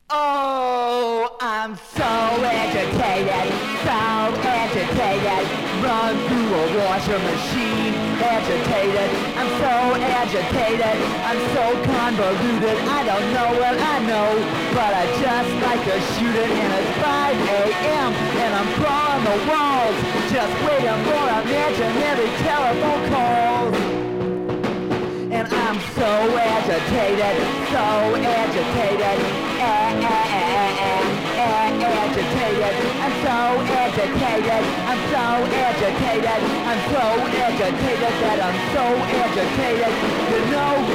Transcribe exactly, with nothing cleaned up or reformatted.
Oh, I'm so agitated, so agitated. Run through a washer machine, agitated. I'm so agitated, I'm so convoluted. I don't know what I know, but I just like to shoot it. And it's five a.m. and I'm crawling the walls, just waiting for imaginary telephone calls. And I'm so agitated, so agitated, a- a- a- a- a- agitated. I'm so agitated, I'm so agitated, I'm so agitated that I'm so agitated. You know